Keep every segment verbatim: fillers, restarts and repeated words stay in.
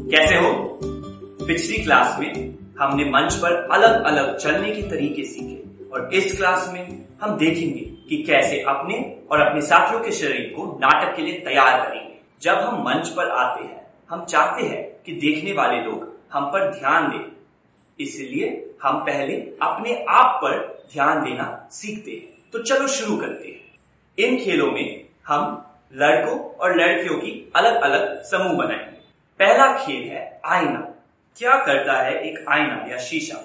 कैसे हो? पिछली क्लास में हमने मंच पर अलग अलग चलने के तरीके सीखे और इस क्लास में हम देखेंगे कि कैसे अपने और अपने साथियों के शरीर को नाटक के लिए तैयार करेंगे। जब हम मंच पर आते हैं, हम चाहते हैं कि देखने वाले लोग हम पर ध्यान दें, इसलिए हम पहले अपने आप पर ध्यान देना सीखते हैं। तो चलो शुरू करते हैं। इन खेलों में हम लड़कों और लड़कियों की अलग अलग समूह बनाएंगे। पहला खेल है आईना। क्या करता है एक आईना या शीशा?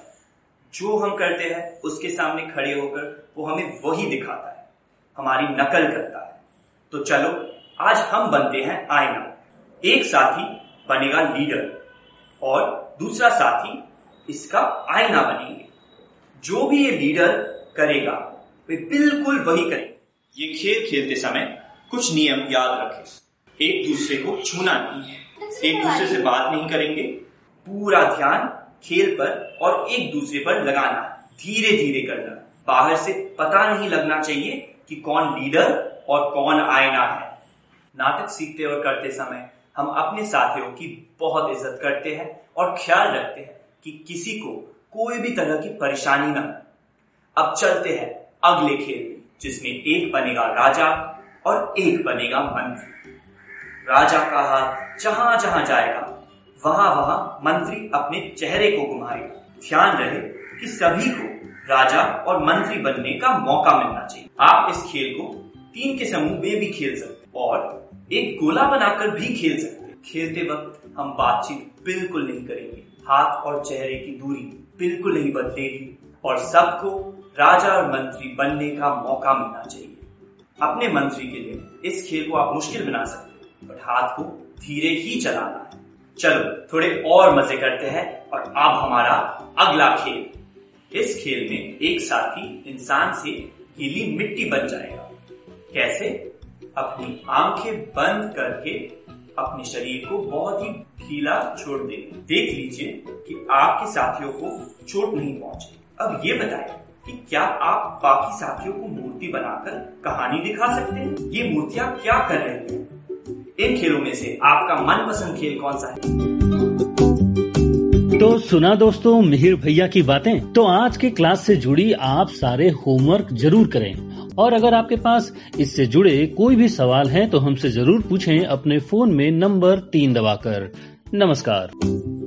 जो हम करते हैं उसके सामने खड़े होकर वो हमें वही दिखाता है, हमारी नकल करता है। तो चलो आज हम बनते हैं आईना। एक साथी बनेगा लीडर और दूसरा साथी इसका आईना बनेंगे। जो भी ये लीडर करेगा वे बिल्कुल वही करेंगे। ये खेल खेलते समय कुछ नियम याद रखें। एक दूसरे को छूना नहीं है, एक दूसरे से बात नहीं करेंगे, पूरा ध्यान खेल पर और एक दूसरे पर लगाना, धीरे धीरे करना। बाहर से पता नहीं लगना चाहिए कि कौन लीडर और कौन आईना है। नाटक सीखते और करते समय हम अपने साथियों की बहुत इज्जत करते हैं और ख्याल रखते हैं कि किसी को कोई भी तरह की परेशानी ना हो। अब चलते हैं अगले खेल में, जिसमें एक बनेगा राजा और एक बनेगा मंत्री। राजा का हाथ जहां जहां जाएगा वहां वहां मंत्री अपने चेहरे को घुमाएगा। ध्यान रहे कि सभी को राजा और मंत्री बनने का मौका मिलना चाहिए। आप इस खेल को तीन के समूह में भी खेल सकते और एक गोला बनाकर भी खेल सकते हैं। खेलते वक्त हम बातचीत बिल्कुल नहीं करेंगे, हाथ और चेहरे की दूरी बिल्कुल नहीं बदलेगी और सबको राजा और मंत्री बनने का मौका मिलना चाहिए। अपने मंत्री के लिए इस खेल को आप मुश्किल बना सकते हैं, बट हाथ को धीरे ही चलाना है। चलो थोड़े और मजे करते हैं और अब हमारा अगला खेल। इस खेल में एक साथी इंसान से गीली मिट्टी बन जाएगा। कैसे? अपनी आंखें बंद करके अपने शरीर को बहुत ही ढीला छोड़ देंगे। देख लीजिए कि आपके साथियों को चोट नहीं पहुंचे। अब ये बताएं कि क्या आप बाकी साथियों को मूर्ति बनाकर कहानी दिखा सकते हैं? ये मूर्तियां क्या कर रही हैं? इन खेलों में से आपका मनपसंद खेल कौन सा है? तो सुना दोस्तों मिहिर भैया की बातें। तो आज के क्लास से जुड़ी आप सारे होमवर्क जरूर करें और अगर आपके पास इससे जुड़े कोई भी सवाल हैं तो हमसे जरूर पूछें अपने फोन में नंबर तीन दबाकर। नमस्कार।